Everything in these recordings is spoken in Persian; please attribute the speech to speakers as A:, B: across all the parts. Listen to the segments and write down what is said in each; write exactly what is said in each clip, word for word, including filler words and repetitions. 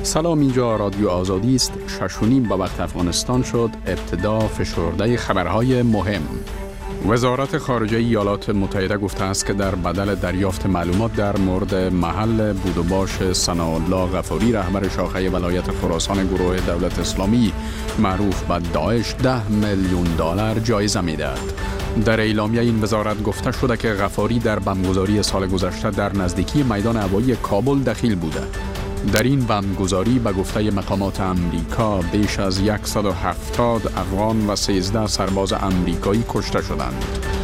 A: سلام، اینجا رادیو آزادی است. شش و نیم به وقت افغانستان شد. ابتدا فشرده خبرهای مهم. وزارت خارجه ایالات متحده گفته است که در بدل دریافت معلومات در مورد محل بود و باش ثناءالله غفاری، رهبر شاخه ولایت خراسان گروه دولت اسلامی معروف به داعش، ده میلیون دلار جایزه می‌دهد. در اعلامیه این وزارت گفته شده که غفاری در بمبگذاری سال گذشته در نزدیکی میدان هوایی کابل دخیل بوده. در این بمبگذاری به گفته مقامات امریکا بیش از صد و هفتاد افغان و سیزده سرباز امریکایی کشته شدند.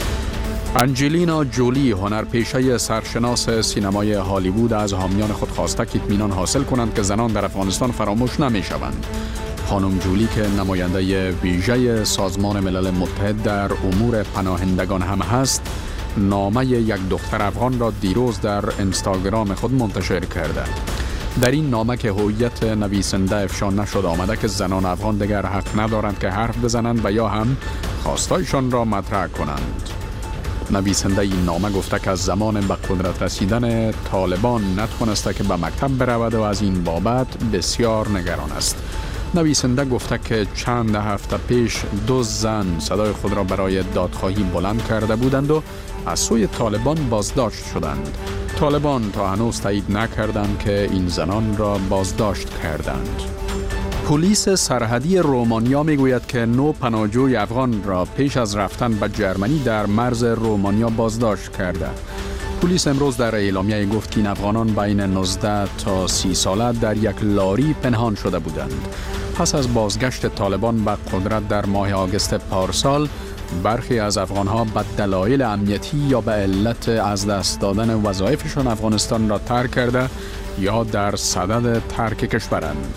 A: انجلینا جولی، هنرپیشه سرشناس سینمای هالیوود، از حامیان خود خواسته که اطمینان حاصل کنند که زنان در افغانستان فراموش نمی‌شوند. خانم جولی که نماینده ویژه سازمان ملل متحد در امور پناهندگان هم هست، نامه یک دختر افغان را دیروز در اینستاگرام خود منتشر کرده. در این نامه که هویت نویسنده افشا نشد آمده که زنان افغان دیگر حق ندارند که حرف بزنند و یا هم خواستایشان را مطرح کنند. نویسنده این نامه گفته که از زمان به قدرت رسیدن طالبان نتوانسته که به مکتب برود و از این بابت بسیار نگران است. نویسنده گفته که چند هفته پیش دو زن صدای خود را برای دادخواهی بلند کرده بودند و از سوی طالبان بازداشت شدند. طالبان تا هنوز تایید نکردند که این زنان را بازداشت کردند. پلیس سرحدی رومانیا میگوید که نو پناهجوی افغان را پیش از رفتن به جرمنی در مرز رومانیا بازداشت کرده. پلیس امروز در اعلامیه گفت که این افغانان بین نوزده تا سی ساله در یک لاری پنهان شده بودند. پس از بازگشت طالبان به قدرت در ماه آگوست پارسال، برخی از افغانها به دلایل امنیتی یا به علت از دست دادن وظایفشان افغانستان را ترک کرده یا در صدد ترک کشورند.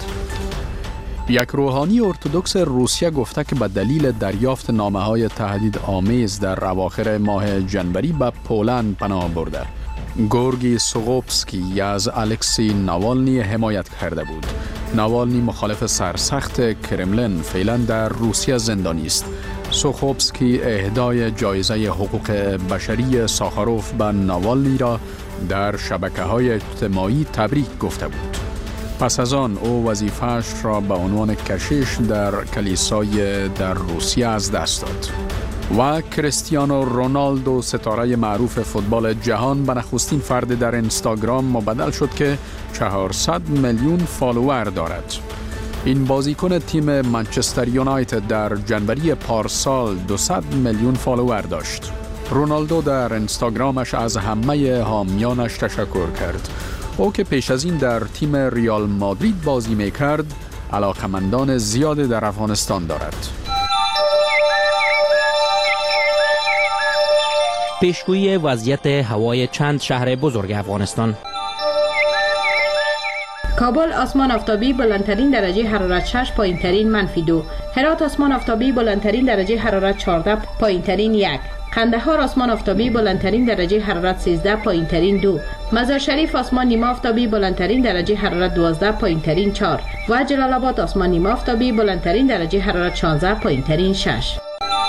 A: یک روحانی ارتدوکس روسیه گفته که به دلیل دریافت نامه‌های تهدید آمیز در اواخر ماه جنوری به پولند پناه برده. گورگی سوغوبسکی از الکسی ناوالنی حمایت کرده بود. ناوالنی مخالف سرسخت کرملین فعلا در روسیه زندانی است. سوخوبسکی اهدای جایزه حقوق بشری ساخاروف به ناوالنی را در شبکه‌های اجتماعی تبریک گفته بود. پس از آن او وظیفه‌اش را به عنوان کشیش در کلیسای در روسیه از دست داد. و کریستیانو رونالدو، ستاره معروف فوتبال جهان، به نخستین فرد در اینستاگرام مبدل شد که چهارصد میلیون فالوور دارد. این بازیکن تیم منچستر یونایتد در جنوری پارسال دویست میلیون فالوور داشت. رونالدو در اینستاگرامش از همه حامیانش تشکر کرد. او که پیش از این در تیم ریال مادرید بازی میکرد، علاقمندان زیادی در افغانستان دارد.
B: پیشگویی وضعیت هوای چند شهر بزرگ افغانستان.
C: کابل آسمان آفتابی، بلندترین درجه حرارت شش، پایینترین منفی دو. هرات آسمان آفتابی، بلندترین درجه حرارت چهارده، پایینترین یک. قندهار آسمان آفتابی، بلندترین درجه حرارت سیزده، پایینترین دو. مزار شریف آسمان نیمه آفتابی، بلندترین درجه حرارت دوازده، پایینترین چهار. و جلال آباد آسمان نیمه آفتابی، بلندترین درجه حرارت شانزده، پایینترین شش.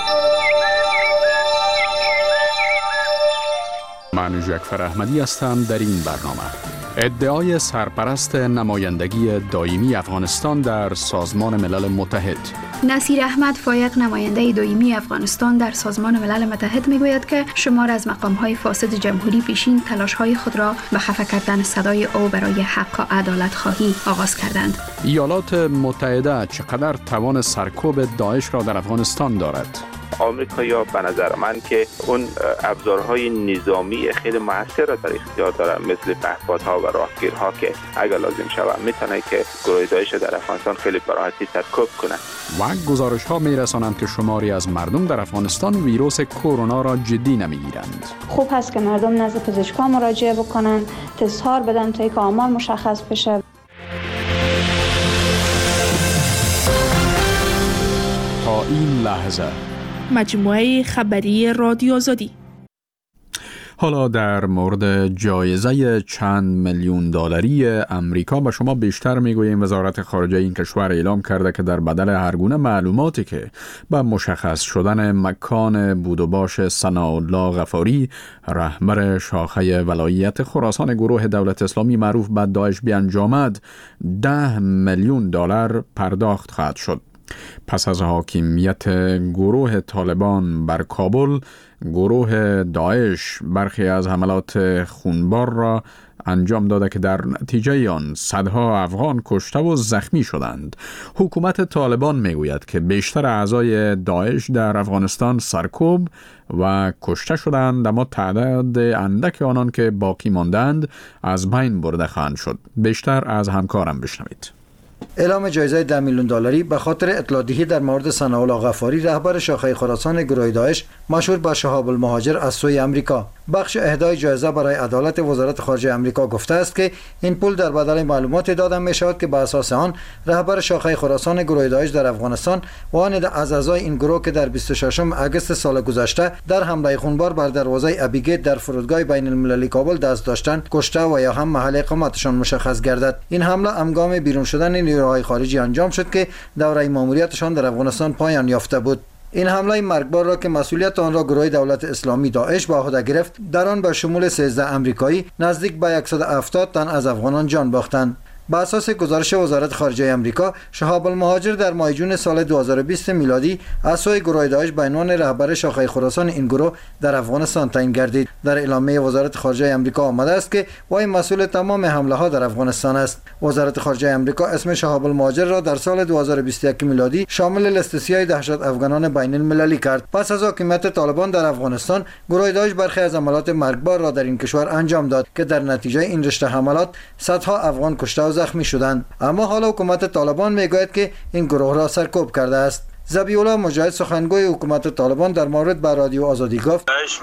A: من جعفر احمدی هستم. در این برنامه ادعای سرپرست نمایندگی دائمی افغانستان در سازمان ملل متحد.
D: نصیر احمد فایق، نماینده دائمی افغانستان در سازمان ملل متحد، میگوید که شمار از مقام‌های فاسد جمهوری پیشین تلاش‌های خود را به خفه کردن صدای او برای حق و عدالت خواهی آغاز کردند.
A: ایالات متحده چقدر توان سرکوب داعش را در افغانستان دارد؟
E: آمریکایی‌ها به نظر من که اون ابزارهای نظامی خیلی موثر را در اختیار دارن، مثل پهپادها و راهگیرها که اگر لازم شود میتونه که گروه داعش در افغانستان خیلی به راحتی سرکوب کنه.
A: و گزارش‌ها میرسانند که شماری از مردم در افغانستان ویروس کرونا را جدی نمیگیرند.
F: خوب هست که مردم نزد پزشکان مراجعه بکنن، تست‌ها بدن تا اینکه آمار مشخص بشه.
A: تا این لحظه
G: مجموعه خبری رادیو آزادی.
A: حالا در مورد جایزه چند میلیون دلاری امریکا به شما بیشتر میگوییم. وزارت خارجه این کشور اعلام کرده که در بدل هر گونه معلوماتی که به مشخص شدن مکان بود و باش ثناءالله غفاری، رهبر شاخه ولایت خراسان گروه دولت اسلامی معروف به داعش بیانجامد، ده میلیون دلار پرداخت خواهد شد. پس از حاکمیت گروه طالبان بر کابل، گروه داعش برخی از حملات خونبار را انجام داده که در نتیجه آن صدها افغان کشته و زخمی شدند. حکومت طالبان میگوید که بیشتر اعضای داعش در افغانستان سرکوب و کشته شدند، اما تعداد اندک آنان که باقی ماندند از بین برده خواهند شد. بیشتر از همکارم بشنوید.
G: اعلام جایزه ده میلیون دلاری به خاطر اطلاع دهی در مورد ثناءالله غفاری، رهبر شاخه خراسان گروه داعش مشهور به شهاب المهاجر از سوی امریکا. بخش اهدای جایزه برای عدالت وزارت خارجه امریکا گفته است که این پول در بدل معلومات داده می شود که به اساس آن رهبر شاخه خراسان گروه داعش در افغانستان و آن از اعضای این گروه که در بیست و ششم اگست سال گذشته در حمله خونبار بر دروازه ابیگیت در فرودگاه بین المللی کابل دست داشتند کشته و یا هم محل اقامتشان مشخص گردد. این حمله هنگام بیرون شدن نیروهای خارجی انجام شد که دوره ماموریتشان در افغانستان پایان یافته بود. این حمله مرگبار را که مسئولیت آن را گروه دولت اسلامی داعش به عهده گرفت، در آن به شمول سیزده امریکایی نزدیک به صد و هفتاد تن از افغانان جان باختند. بر اساس گزارش وزارت خارجه امریکا، شهاب المهاجر در ماه جون سال دو هزار و بیست میلادی از سوی گروه داعش به عنوان رهبر شاخه خراسان این گروه در افغانستان تعیین گردید. در اعلامیه وزارت خارجه امریکا آمده است که وی مسئول تمام حمله ها در افغانستان است. وزارت خارجه امریکا اسم شهاب المهاجر را در سال دو هزار و بیست و یک میلادی شامل لیست سیاه دهشت افغانان بین المللی کرد. پس از حاکمیت طالبان در افغانستان، گروه داعش برخی از عملیات مرگبار را در این کشور انجام داد که در نتیجه این رشته حملات صدها افغان کشته و زخمی شدند. اما حالا حکومت طالبان میگوید که این گروه را سرکوب کرده است. ذبیح‌الله مجاهد سخنگوی حکومت طالبان در مورد به رادیو آزادی گفت:
H: داعش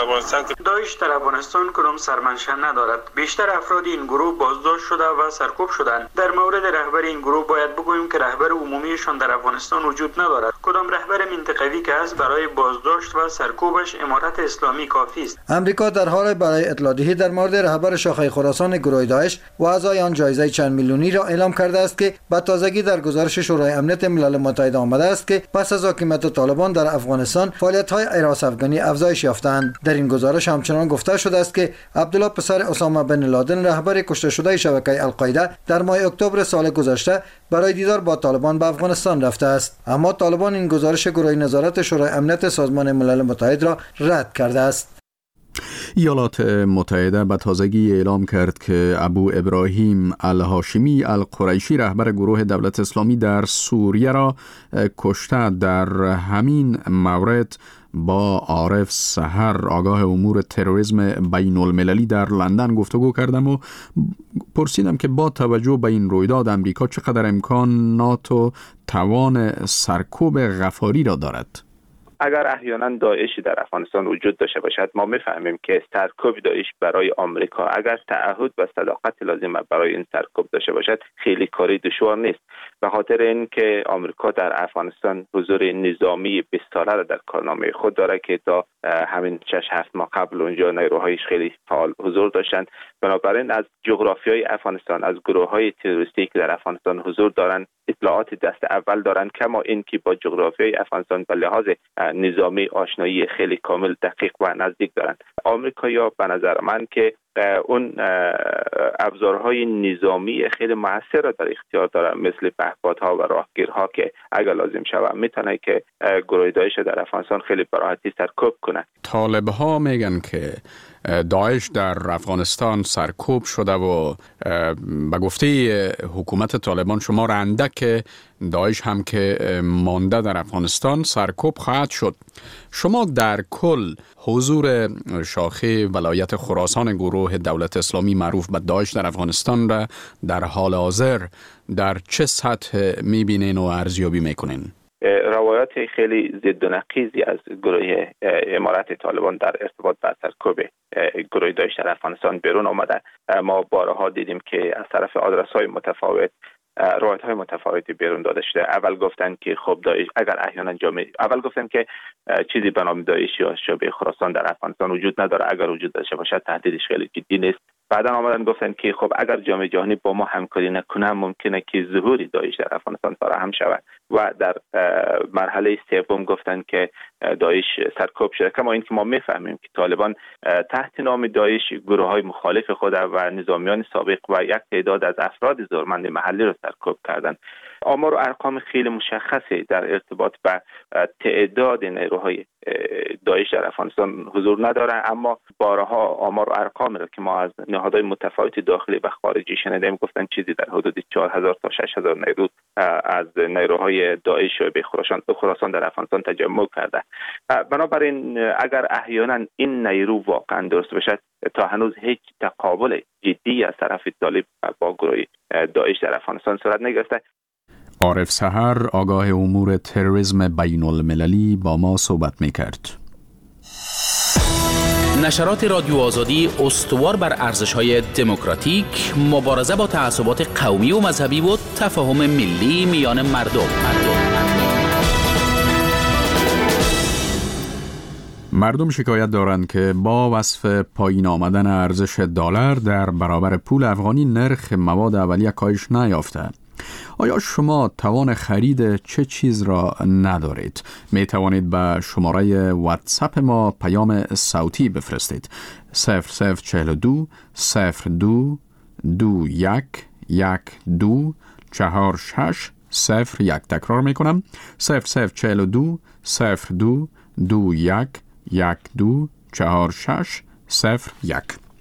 H: داعش در افغانستان کدام سرمنشأ ندارد. بیشتر افراد این گروه بازداشت شده و سرکوب شدند. در مورد رهبر این گروه باید بگوییم که رهبر عمومیشان در افغانستان وجود ندارد. کدام رهبر منطقوی که است برای بازداشت و سرکوبش امارت اسلامی کافی است.
G: امریکا در حال برای اطلاع دهی در مورد رهبر شاخه خراسان گروه داعش و اعضای آن جایزه چند میلیونی را اعلام کرده است که به تازگی در گزارش شورای امنیت ملل متحد آمده است که پس از حاکمیت طالبان در افغانستان فعالیت‌های حراس افغانی افزایش یافتند. در این گزارش همچنان گفته شده است که عبدالله پسر اسامه بن لادن، رهبر کشته شده شبکه القاعده، در ماه اکتبر سال گذشته برای دیدار با طالبان به افغانستان رفته است. اما طالبان این گزارش گروه نظارت شورای امنیت سازمان ملل متحد را رد کرده است.
A: ایالات متحده به تازگی اعلام کرد که ابو ابراهیم الهاشمی القریشی، رهبر گروه دولت اسلامی در سوریه را کشته. در همین مورد با عارف سحر، آگاه امور تروریسم بین المللی در لندن گفتگو کردم و پرسیدم که با توجه به این رویداد امریکا چقدر امکانات و توان سرکوب غفاری را دارد.
E: اگر احیانا داعشی در افغانستان وجود داشته باشد، ما میفهمیم که سرکوب داعش برای آمریکا اگر تعهد و صداقت لازم برای این سرکوب داشته باشد خیلی کاری دشوار نیست. به خاطر اینکه آمریکا در افغانستان حضور نظامی بیست ساله را در کارنامه خود داره که تا همین شش هفت ماه قبل اونجا نیروهایش خیلی فعال حضور داشتند. بنابراین از جغرافیای افغانستان، از گروه‌های تروریستی که در افغانستان حضور دارند اطلاعات دست اول دارند، کما اینکه با جغرافیای افغانستان به لحاظ نظامی آشنایی خیلی کامل، دقیق و نزدیک دارند. آمریکایی‌ها به نظر من که اون ابزارهای نظامی خیلی موثر را در اختیار دارند، مثل پهپادها و راهگیرها که اگر لازم شود میتونه که گروه داعش در افغانستان خیلی به راحتی سرکوب کنه.
A: طالب‌ها میگن که داعش در افغانستان سرکوب شده و به گفته حکومت طالبان شمار اندک داعش هم که مانده در افغانستان سرکوب خواهد شد. شما در کل حضور شاخه ولایت خراسان گروه دولت اسلامی معروف به داعش در افغانستان را در حال حاضر در چه سطح میبینین و ارزیابی میکنین؟
E: روایات خیلی ضد و نقیضی از گروه امارت طالبان در ارتباط با سرکوب گروه داعش در افغانستان بیرون آمده. ما بارها دیدیم که از طرف آدرس‌های متفاوت روایت‌های متفاوتی بیرون داده شده. اول گفتن که خب داعش اگر احیانا جامعه اول گفتن که چیزی به نام داعش یا شبه خراسان در افغانستان وجود نداره، اگر وجود داشته باشد تهدیدش خیلی جدی نیست. بعدا آمدن گفتن که خب اگر جامعه جهانی با ما همکاری نکنه ممکنه که ظهور داعش در افغانستان فراهم شود و در مرحله سوم گفتن که داعش سرکوب شده. کما اینکه ما میفهمیم که طالبان تحت نام داعش گروه‌های مخالف خود و نظامیان سابق و یک تعداد از افراد زورمند محلی را سرکوب کردند. آمار و ارقام خیلی مشخصی در ارتباط با تعداد نیروهای داعش در افغانستان حضور نداره، اما بارها آمار و ارقام را که ما از نهادهای متفاوتی داخلی و خارجی شنیدیم گفتن چیزی در حدود چهار هزار تا شش هزار نیرو از نیروهای داعش به خراسان در افغانستان تجمع کرده. بنابراین اگر احیانا این نیرو واقعا درست باشد تا هنوز هیچ تقابل جدی از طرف طالب با گروه داعش در افغانستان صورت نگرفته.
A: عارف سحر آگاه امور تروریسم بین المللی با ما صحبت می کرد.
I: نشرات رادیو آزادی استوار بر ارزش‌های دموکراتیک، مبارزه با تعصبات قومی و مذهبی و تفاهم ملی میان مردم.
A: مردم شکایت دارند که با وصف پایین آمدن ارزش دلار در برابر پول افغانی نرخ مواد اولیه کاهش نیافته. آیا شما توان خرید چه چیز را ندارید؟ می توانید به شماره واتساپ ما پیام صوتی بفرستید. صفر صفر چهل دو صفر دو دو یک یک دو چهار شش صفر یک. تکرار می کنم. صفر صفر چهل دو صفر دو دو یک یک دو چهار شش صفر یک.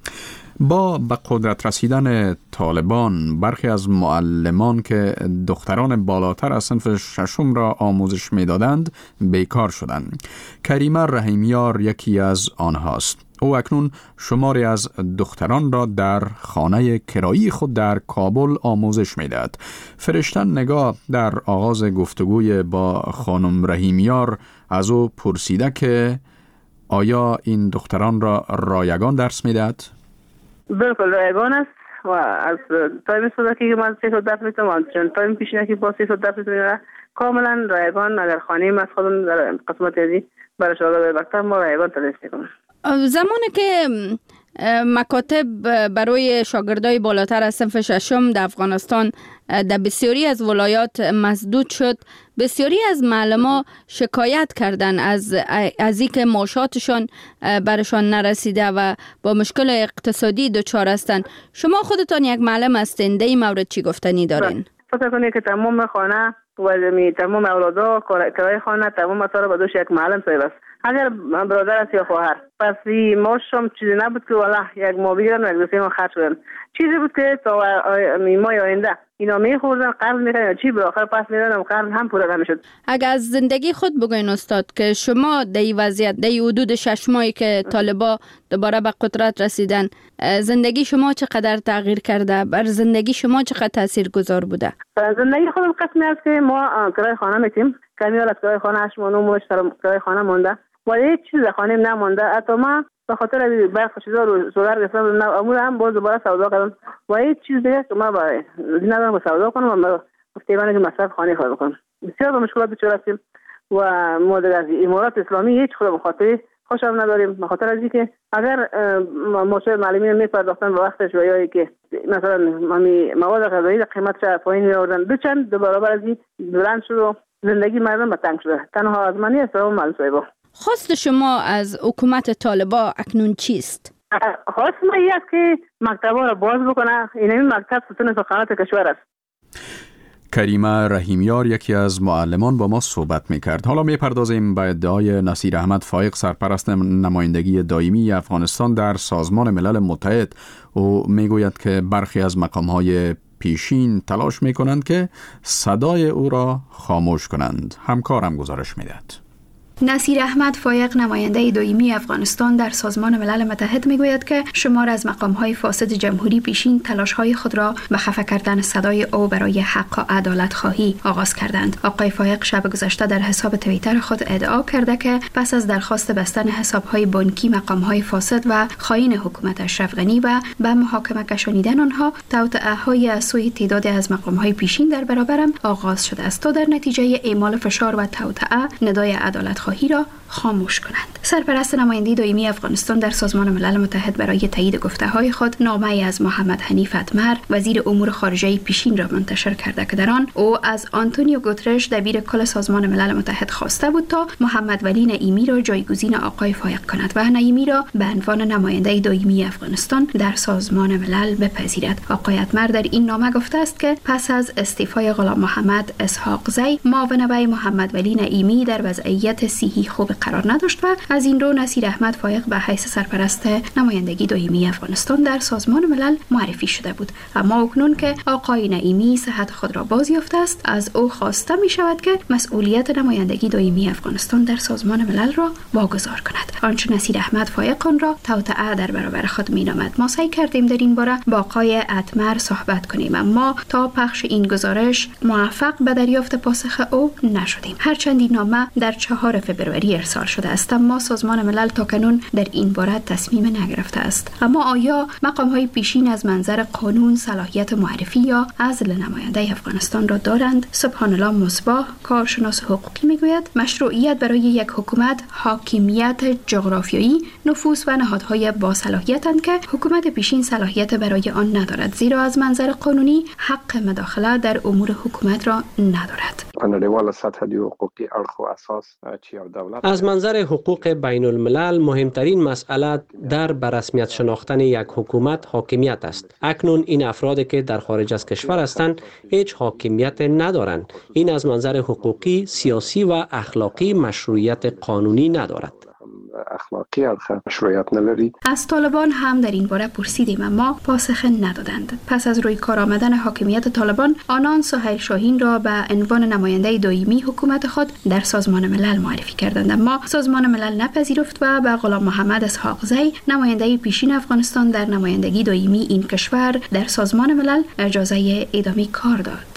A: با به قدرت رسیدن طالبان برخی از معلمان که دختران بالاتر از صنف ششم را آموزش می‌دادند بیکار شدند. کریمه رحیمیار یکی از آنهاست. او اکنون شماری از دختران را در خانه کرایی خود در کابل آموزش می‌دهد. فرشته نگاه در آغاز گفتگوی با خانم رحیمیار از او پرسیده که آیا این دختران را رایگان درس می‌دهد؟
J: بالکل رایگان است و از تایم صداکی که من سه درس میتونم چون تایم پیشینه که با سه درس میتونم کاملا رایگان اگر خانه از خودم در قسمت ازی برای شاگرد مکتب ما رایگان تدریس میکنم.
K: زمانی که مکاتب برای شاگردای بالاتر از صنف ششم در افغانستان در بسیاری از ولایات مسدود شد، بسیاری از معلمان شکایت کردند از از اینکه معاشاتشان برشان نرسیده و با مشکل اقتصادی دچار هستند. شما خودتان یک معلم هستین، در این مورد چی گفتنی دارین؟
J: فکر کنید که تمام خانه و تمام اولادا کرای خانه تمام مسائل به دوش یک معلم صاحب است. اگر برادر است یا خواهر، پس ماشم چیزی نبود که والله یک ما بگیرن و یک دوستی ما خرج کنن. چیزی بود که تا ماه آینده اینا میخوردن قرض میکنن چی به آخر پس میدادن قرض هم پوره نمیشد.
K: اگر از زندگی خود بگوین استاد که شما در این وضعیت در حدود شش ماهی که طالبا دوباره به قدرت رسیدن، زندگی شما چقدر تغییر کرده؟ بر زندگی شما چقدر تاثیرگذار بوده؟
J: زندگی خودم قسمی است که ما کرای خانه میتیم، کمیال از کرای خانه هشت ماه ماش کرای خانه مونده و هیچ چیز خانه نمونده. حتی ما به خاطر از برق چیزا رو سولار گرفتم امور هم باز دوباره سودا کردم و هیچ چیز دیگه که ما برای ندارم با سودا کنم و ما گفتم که مصرف خانه خود بکنم. بسیار به مشکلات دچار هستیم و ما در امارات اسلامی هیچ خود بخاطر خوشم نداریم، به خاطر از اینکه اگر ماشین معلمین میپرداختن به وقتش و یا که مثلا مواد غذایی قیمتش پایین میآوردن دو چند دو برابر از این بلند شد و زندگی مردم به تنگ شده. تنها آزمانی است و معلم صاحب.
K: خواست شما از حکومت طالبا اکنون چیست؟
J: خواست ما این است که مکتبا را باز بکنه. این مکتب ستون فقرات کشور است.
A: کریمه رحیمیار یکی از معلمان با ما صحبت میکرد. حالا میپردازیم به ادعای نصیر احمد فایق، سرپرست نمایندگی دائمی افغانستان در سازمان ملل متحد. او میگوید که برخی از مقامهای پیشین تلاش میکنند که صدای او را خاموش کنند. همکارم گزارش میدهد.
D: نصیر احمد فایق نماینده دائمی افغانستان در سازمان ملل متحد میگوید که شمار از مقام‌های فاسد جمهوری پیشین تلاش‌های خود را به خفه کردن صدای او برای حق و عدالت خواهی آغاز کردند. آقای فایق شب گذشته در حساب توییتر خود ادعا کرده که پس از درخواست بستن حساب‌های بانکی مقام‌های فاسد و خائن حکومت اشرف غنی و به محاکمه کشانیدن آنها، توطئه‌های از سوی تعدادی از مقام‌های پیشین در برابرم آغاز شده است تا در نتیجه اعمال فشار و توطئه ندای عدالت خواهی را خاموش کنند. سرپرست نماینده دائمی افغانستان در سازمان ملل متحد برای تایید گفته‌های خود نامه‌ای از محمد حنیف اتمر وزیر امور خارجه پیشین را منتشر کرده که در آن او از آنتونیو گوترش دبیر کل سازمان ملل متحد خواسته بود تا محمد ولی نعیمی را جایگزین آقای فایق کند و نعیمی را به عنوان نماینده دائمی افغانستان در سازمان ملل بپذیرد. آقای اتمر در این نامه گفته است که پس از استعفای غلام محمد اسحاق زی، معاون وی محمد ولی نعیمی در وضعیت صحی خوب قرار نداشت و از این رو نصیر احمد فایق به حیث سرپرست نمایندگی دائمی افغانستان در سازمان ملل معرفی شده بود. اما اکنون که آقای نعیمی صحت خود را باز یافته است، از او خواسته می شود که مسئولیت نمایندگی دائمی افغانستان در سازمان ملل را واگذار کند. آنچه نصیر احمد فایق آن را توطئه در برابر خود می نامد. ما سعی کردیم در این باره با آقای اتمر صحبت کنیم، اما تا پخش این گزارش موفق به دریافت پاسخ او نشدیم. هرچند این نامه در چهارم فوریه ارسال شده است، اما سازمان ملل تاکنون در این باره تصمیم نگرفته است. اما آیا مقام‌های پیشین از منظر قانون صلاحیت معرفی یا عزل نماینده افغانستان را دارند؟ سبحان الله مصباح، کارشناس حقوقی میگوید مشروعیت برای یک حکومت حاکمیت جغرافیایی، نفوذ و نهادهای با صلاحیتند که حکومت پیشین صلاحیت برای آن ندارد، زیرا از منظر قانونی حق مداخله در امور حکومت را ندارد.
L: از منظر حقوق بین الملل مهمترین مسئله در برسمیت شناختن یک حکومت حاکمیت است. اکنون این افرادی که در خارج از کشور هستند هیچ حاکمیت ندارند. این از منظر حقوقی، سیاسی و اخلاقی مشروعیت قانونی ندارد.
M: اخلاقی مشروعیت نداری.
D: از طالبان هم در این باره پرسیدیم اما پاسخ ندادند. پس از روی کار آمدن حاکمیت طالبان، آنان سهیل شاهین را به عنوان نماینده دائمی حکومت خود در سازمان ملل معرفی کردند، اما سازمان ملل نپذیرفت و به غلام محمد اسحاق زی، نماینده پیشین افغانستان در نمایندگی دائمی این کشور در سازمان ملل، اجازه ادامه کار داد.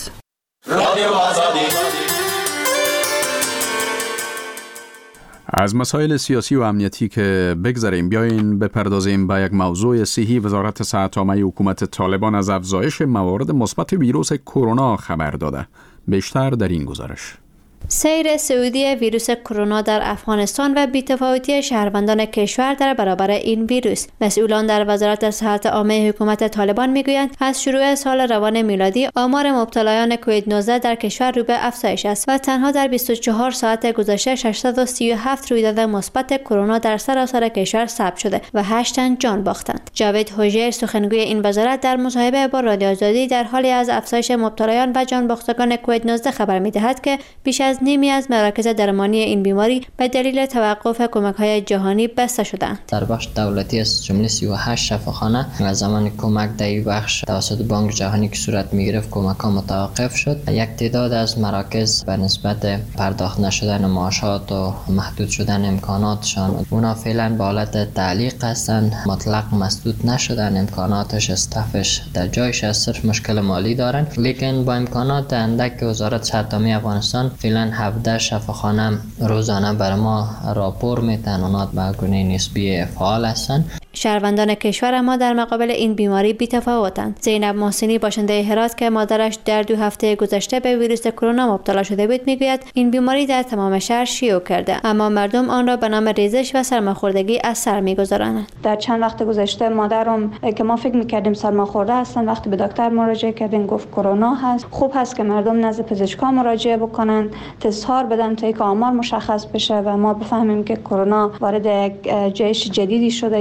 A: از مسائل سیاسی و امنیتی که بگذریم، بیاین بپردازیم به یک موضوع صحی. وزارت صحت عامه حکومت طالبان از افزایش موارد مثبت ویروس کرونا خبر داده. بیشتر در این گزارش.
N: سیر سعودی ویروس کرونا در افغانستان و بی‌تفاوتی شهروندان کشور در برابر این ویروس. مسئولان در وزارت صحت عامه حکومت طالبان میگویند از شروع سال روان میلادی آمار مبتلایان کووید نوزده در کشور رو به افزایش است و تنها در بیست و چهار ساعت گذشته ششصد و سی و هفت رویداد مثبت کرونا در سراسر کشور ثبت شده و هشت تن جان باختند. جاوید هوژیر، سخنگوی این وزارت، در مصاحبه با رادیو آزادی در حالی از افزایش مبتلایان و جان باختگان کووید نوزده خبر می‌دهد که بیش از نیمی از مراکز درمانی این بیماری به دلیل توقف کمک‌های جهانی بسته شدند.
O: در بخش دولتی از جمله سی و هشت شفاخانه از زمان کمک در این بخش توسط بانک جهانی که صورت می‌گرفت کمک‌ها متوقف شد. یک تعداد از مراکز به نسبت پرداخت نشدن معاشات و محدود شدن امکاناتشان، اونا فعلا به حالت تعلیق هستند، مطلق مسدود نشدن، امکاناتش استافش در جایش است، صرف مشکل مالی دارن. لیکن با امکانات اندک وزارت صحت عامه افغانستان فعلا هفده شفاخانه روزانه بر ما راپور میتن، اونا به گونه نسبی فعال هستند.
N: شهروندان کشور اما در مقابل این بیماری بی‌تفاوتند. زینب محسنی، باشنده هرات که مادرش در دو هفته گذشته به ویروس کرونا مبتلا شده بود، میگوید این بیماری در تمام شهر شیوع کرده، اما مردم آن را به نام ریزش و سرماخوردگی از سر میگذرانند.
F: در چند وقت گذشته مادرم که ما فکر میکردیم سرماخورده هستن، وقتی به دکتر مراجعه کردیم گفت کرونا هست. خوب هست که مردم نزد پزشکا مراجعه بکنن، تست‌ها بدن تا اینکه آمار مشخص بشه و ما بفهمیم که کرونا وارد یک جیش جدیدی شده.
N: آمار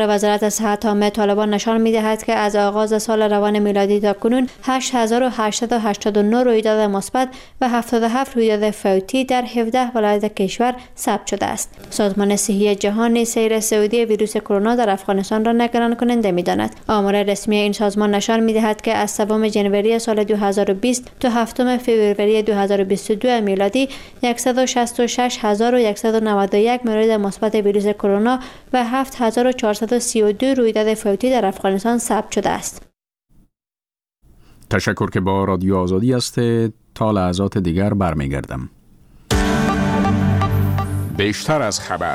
N: وزارت صحت عامه طالبان نشان می‌دهد که از آغاز سال روان میلادی تا کنون هشت هزار و هشتصد و هشتاد و نه رویداد مثبت و هفتاد و هفت رویداد فوتی در هفده ولایت کشور ثبت شده است. سازمان صحی جهانی سیر سعودی ویروس کرونا در افغانستان را نگران کننده می‌داند. آمار رسمی این سازمان نشان می‌دهد که از سوم جنوری سال دو هزار و بیست تا هفتم فوریه دو هزار و بیست و دو میلادی صد و شصت و شش هزار و صد و نود و یک مورد مثبت ویروس کرونا و هفت هزار و چهارصد و سی و دو رویداد فوتی در افغانستان ثبت شده است.
A: تشکر که با رادیو آزادی است. تا لحظات دیگر برمیگردم. بیشتر از خبر.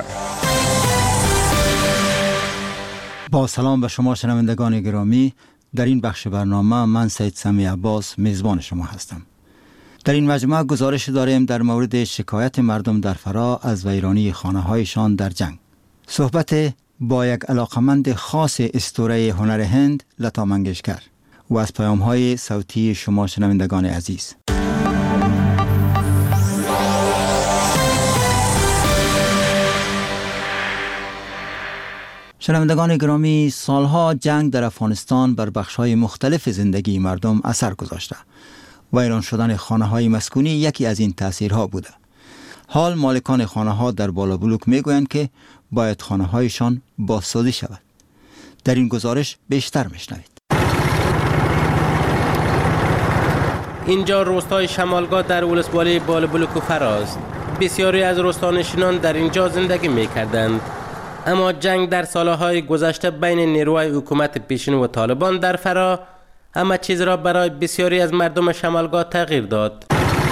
P: با سلام به شما شنوندگان گرامی، در این بخش برنامه من سید سمی عباس میزبان شما هستم. در این مجموعه گزارش داریم در مورد شکایت مردم در فرا از ویرانی خانه‌هایشان در جنگ. صحبت با یک علاقمند خاص اسطوره هنر هند، لتا منگشکر، و از پیام‌های صوتی شما شنوندگان عزیز. شنوندگان گرامی، سالها جنگ در افغانستان بر بخش‌های مختلف زندگی مردم اثر گذاشته. ویران شدن خانه‌های مسکونی یکی از این تأثیرها بوده. حال مالکان خانه‌ها در بالا بلوک میگویند که باید خانه‌هایشان بازسازی شود. در این گزارش بیشتر میشنوید.
Q: اینجا روستای شمالگاه در ولسوالی بالا بلوک و فراست. بسیاری از روستانشینان در اینجا زندگی میکردند. اما جنگ در سالهای گذشته بین نیروهای حکومت پیشین و طالبان در فرا همه چیز را برای بسیاری از مردم شمالگاه تغییر داد.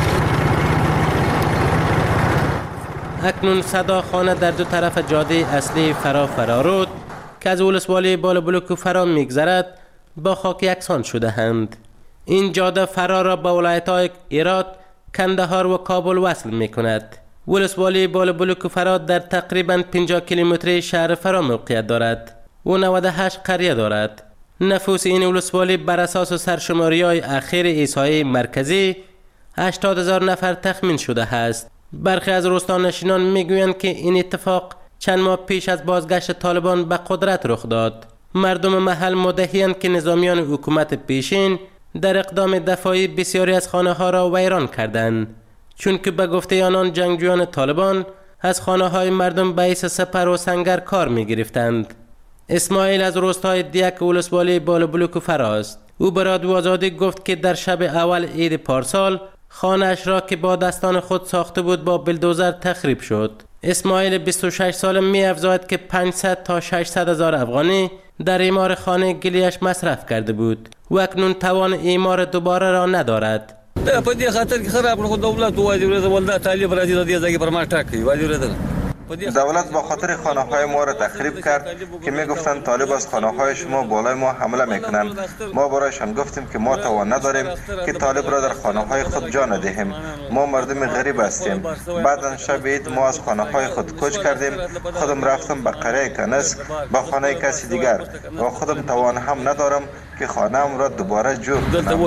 Q: اکنون صدا خانه در دو طرف جاده اصلی فرا فرارود که از ولسوالی بالا بلوک و فرا میگذرد با خاک یکسان شده اند. این جاده فرا را با ولایت‌های هرات، کندهار و کابل وصل میکند. ولسوالی بالا بلوک و فرا در تقریباً پنجاه کیلومتری شهر فرا موقعیت دارد و نود و هشت قریه دارد. نفوس این ولسوالی بر اساس سرشماری‌های اخیر احصایه مرکزی هشتاد هزار نفر تخمین شده است. برخی از روستانشینان میگویند که این اتفاق چند ماه پیش از بازگشت طالبان به قدرت رخ داد. مردم محل مدعی‌اند که نظامیان حکومت پیشین در اقدام دفاعی بسیاری از خانه‌ها را ویران کردند، چون که به گفته آنان جنگجویان طالبان از خانه‌های مردم به حیث سپر و سنگر کار می‌گرفتند. اسماعیل از روستای دیک ولسوالی بالا بلوک و فراست. او به رادیو آزادی گفت که در شب اول عید پارسال خانه‌اش را که با دستان خود ساخته بود با بلدوزر تخریب شد. اسماعیل بیست و شش ساله می افزاید که پانصد تا ششصد هزار افغانی در اعمار خانه گلیش مصرف کرده بود و اکنون توان اعمار دوباره را ندارد.
R: په دې خاطر کې خراب کړو دولت وایي ورته ولدا طالب راځي د دې ځای پر ما ټاکي وایي ورته
S: دولت با خاطر خانه های ما را تخریب کرد که می گفتند طالب از خانه های شما بالای ما حمله میکنند. ما برایشان گفتیم که ما توان نداریم که طالب را در خانه های خود جا ندهیم. ما مردم غریب هستیم. بعد شب عید ما از خانه های خود کوچ کردیم. خودم رفتم به قریه کنسک به خانه کسی دیگر و خودم توان هم ندارم که خانه ام را دوباره جور کنم.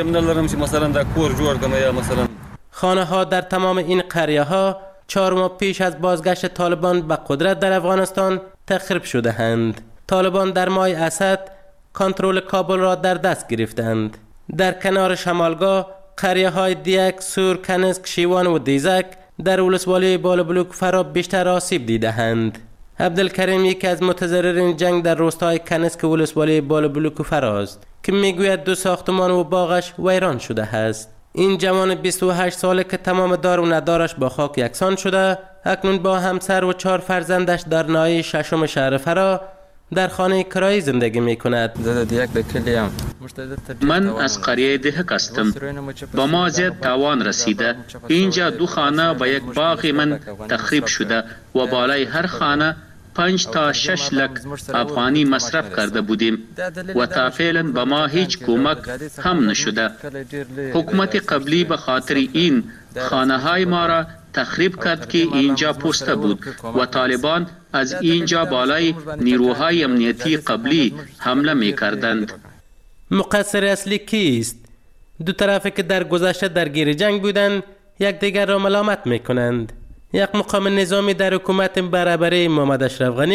Q: خانه ها در تمام این قریه ها چهار ماه پیش از بازگشت طالبان به قدرت در افغانستان تخریب شده اند. طالبان در ماه اسد کنترل کابل را در دست گرفتند. در کنار شمالگاه قریه های دیک، سور، کنسک، شیوان و دیزک در ولسوالی بالا بلوک فرا بیشتر آسیب دیده اند. عبدالکریم یکی از متضررین جنگ در روستای کنسک ولسوالی بالا بلوک فرا است که میگوید دو ساختمان و باغش ویران شده است. این جوان بیست و هشت ساله که تمام دار و ندارش با خاک یکسان شده، اکنون با همسر و چهار فرزندش در ناحیه ششم شهر فرا در خانه کرایی زندگی می کند.
T: من از قریه دهک هستم. با ما زیاد تاوان رسیده. اینجا دو خانه و یک باغ من تخریب شده و بالای هر خانه پنج تا شش لک افغانی مصرف کرده بودیم و تا فعلا به ما هیچ کمک هم نشده. حکومت قبلی به خاطر این خانه های ما را تخریب کرد که اینجا پوسته بود و طالبان از اینجا بالای نیروهای امنیتی قبلی حمله می کردند.
Q: مقصر اصلی کیست؟ دو طرفی که در گذشته درگیر جنگ بودند یک دیگر را ملامت می کنند. یک مقام نظامی در حکومت برابری محمد اشرف غنی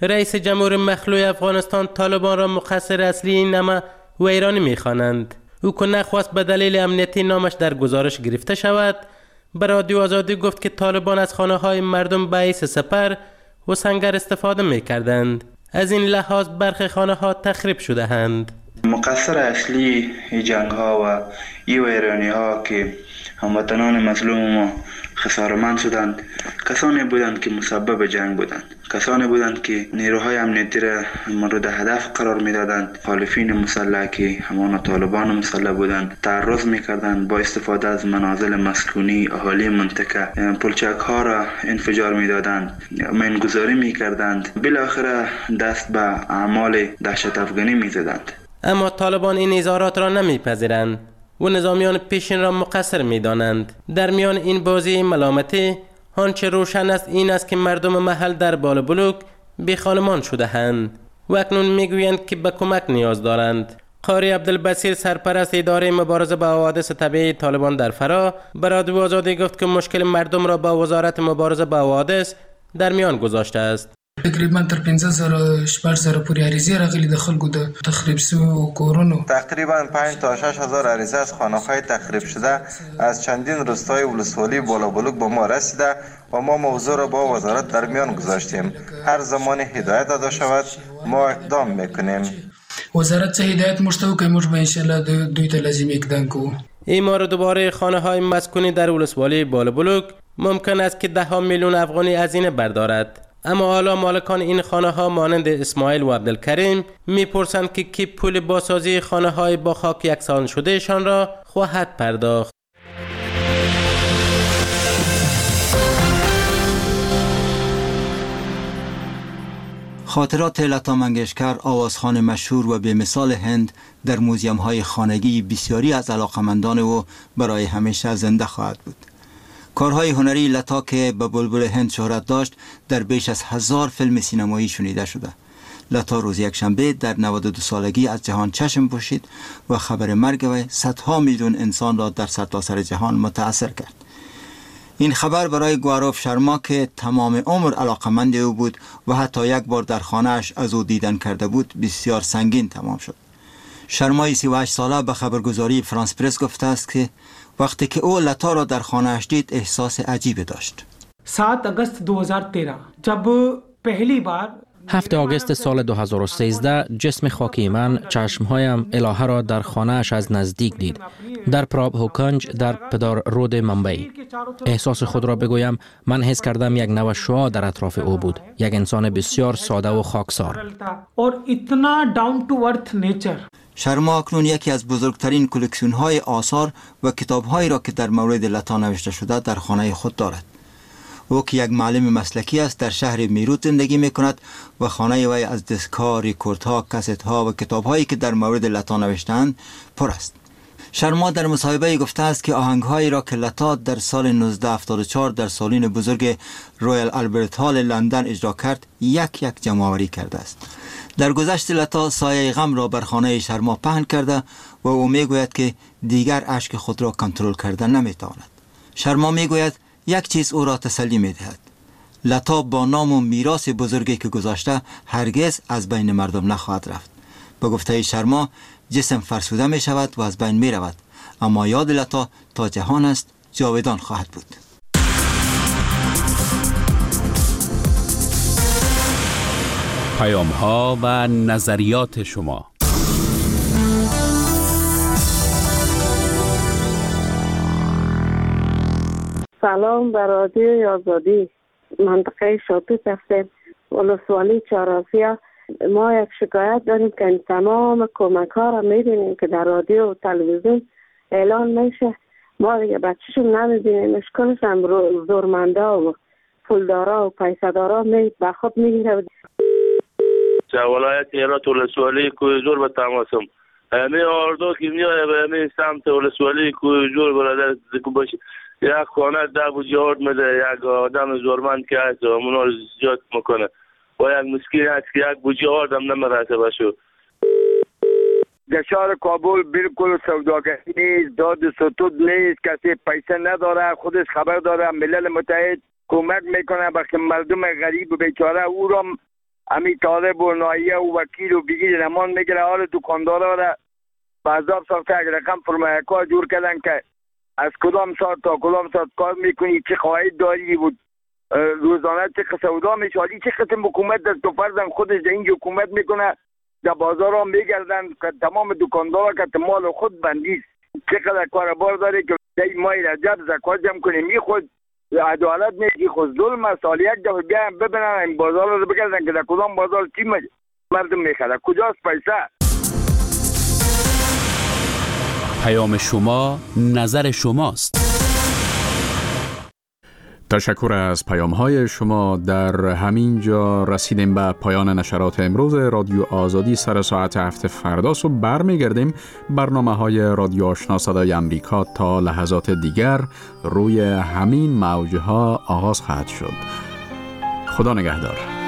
Q: رئیس جمهور مخلوع افغانستان طالبان را مقصر اصلی این نمه و ایرانی می‌خوانند. او که نخواست به دلیل امنیتی نامش در گزارش گرفته شود، به رادیو آزادی گفت که طالبان از خانه‌های مردم به حیث سپر و سنگر استفاده می‌کردند. از این لحاظ برخی خانه‌ها تخریب شده اند.
U: مقصر اصلی این جنگ ها و این ویرانی ها که هموطنان مظلوم ما خسارمند شدند کسانی بودند که مسبب جنگ بودند، کسانی بودند که نیروهای امنیتی را مورد هدف قرار میدادند. مخالفین مسلح که همان طالبان مسلح بودند تعرض میکردند، با استفاده از منازل مسکونی اهالی منطقه پلچک ها را انفجار میدادند، مینگذاری میکردند، بالاخره دست به اعمال دهشت افغانی میزدند.
Q: اما طالبان این اظهارات را نمیپذیرند و نظامیان پیشین را مقصر میدانند. در میان این بازی ملامتی آنچه روشن است این است که مردم محل در بالابلوک بی خانمان شده اند و اکنون میگویند که به کمک نیاز دارند. قاری عبدالبصیر سرپرست اداره مبارزه با حوادث طبیعی طالبان در فرا به رادیو آزادی گفت که مشکل مردم را با وزارت مبارزه با حوادث در میان گذاشته است.
V: تقریبا تر پنځه زره شپږ زره پورې عریضې راغلي د خلکو د تخریب شویو کورونو.
S: تقریبا پنج تا شش هزار عریضه از خانه‌های تخریب شده از چندین روستای ولسوالی بالابلوک به ما رسیده و ما موضوع را با وزارت در میان گذاشتیم. هر زمان هدایت داده شود ما اقدام میکنیم.
V: وزارت چه هدایت موږ ته وکړي موږ به انشاءالله دوی ته لازم اقدام کوو.
Q: این مورد دوباره خانه‌های مسکونی در ولسوالی بالابلوک ممکن است که ده ها میلیون افغانی هزینه بردارد. اما حالا مالکان این خانه ها مانند اسماعیل و عبدالکریم میپرسند که کی پول بازسازی خانه های با خاک یکسان شده شان را خواهد پرداخت.
P: خاطرات لتا منگشکر آوازخوان مشهور و به مثال هند در موزیم های خانگی بسیاری از علاقمندان او برای همیشه زنده خواهد بود. کارهای هنری لتا که به بلبل هند شهرت داشت در بیش از هزار فیلم سینمایی شنیده شده. لتا روز یک شنبه در نود و دو سالگی از جهان چشم پوشید و خبر مرگ وی صدها میلیون انسان را در سرتاسر جهان متاثر کرد. این خبر برای گواروف شرما که تمام عمر علاقمند او بود و حتی یک بار در خانه‌اش از او دیدن کرده بود بسیار سنگین تمام شد. شرمای سی و هشت ساله به خبرگزاری فرانس پرس گفته است که وقتی که او لتا را در خانه‌اش دید احساس عجیبی داشت.
W: सात अगस्त दो हज़ार तेरह जब पहली बार
B: هفت آگوست سال دو هزار و سیزده جسم خاکی من چشمهایم الهه را در خانه‌اش از نزدیک دید، در پراب هوکنج در پدار رود منبعی. احساس خود را بگویم من حس کردم یک نوع شعاع در اطراف او بود، یک انسان بسیار ساده و خاکسار.
P: شرما اکنون یکی از بزرگترین کلکسیون های آثار و کتاب هایی را که در مورد لتا نوشته شده در خانه خود دارد. او که یک معلم مسلکی است در شهر میروت زندگی می کند و خانه وی از دسک‌ها، ریکوردها، کاست‌ها و کتاب‌هایی که در مورد لتا نوشته‌اند پر است. شرما در مصاحبه گفته است که آهنگ‌هایی را که لتا در سال نوزده هفتاد و چهار در سالن بزرگ رویال آلبرت هال لندن اجرا کرد یک یک جمع‌آوری کرده است. در گذشت لتا سایه غم را بر خانه شرما پهن کرده و او میگوید که دیگر اشک خود را کنترل کردن نمی‌تواند. شرما میگوید یک چیز او را تسلی می‌دهد. لتا با نام و میراث بزرگی که گذاشته هرگز از بین مردم نخواهد رفت. به گفته شرما جسم فرسوده می شود و از بین می رود، اما یاد لتا تا جهان است جاودان خواهد بود.
A: پیام ها و نظریات شما.
J: سلام بر رادیوی آزادی. منطقه شاپیس هستیم، ولسوالی چهارآسیا. ما یک شکایت داریم که تمام کمک ها را میبینیم که در رادیو و تلویزیون اعلان میشه، ما دیگه بچه‌شون نمیبینیم. اشکالش هم زورمندا و پولدارا و پیسدارا می به خود میگیره.
X: چه ولایت هرات ولسوالی کوی زور به تماسم همه آردو که میایه به همه سمت ولسوالی کوی زور برادر زکو باشه یک خانه ده بوجی آرد میده، یک آدم زورمند که هست اونا رو زیاد میکنه و یک مسکین هست که یک بوجی آرد هم نمیرسه بشو.
Y: در شهر کابل بالکل سوداگری نیست، داد ستود نیست، کسی پیسه نداره، خودش خبر داره. ملل متحد کمک میکنه به مردم غریب و بیچاره او را همین طالب و نایه و وکیل و بگیر نمان میگیره، حال دکاندارا را به عذاب ساخته یک رقم فرمایه کار جور کردن که از کدام ساعت تا کدام ساعت کار میکنی، چه قواعد داری بود، روزانه چه سودا میشه. حالی چه قسم حکومت دست و فرزن خودش در اینجا حکومت میکنه، در بازار ها میگردن که تمام دکاندارا که مال خود بندیست. چقدر کاربار داره که در ماه رجب زکات جمع کنه میخود عدالت میگی خود ظلم است. حالی یک دفعه بیایم ببینن این بازار رو بگردن که در کدام بازار چی مردم میخره، کجاست پیسه.
C: پیام شما نظر شماست.
A: تشکر از پیام های شما. در همین جا رسیدیم به پایان نشرات امروز رادیو آزادی. سر ساعت هفت فردا صبح برمیگردیم. برنامه های رادیو آشنا صدای امریکا تا لحظات دیگر روی همین موجها آغاز خواهد شد. خدا نگهدار.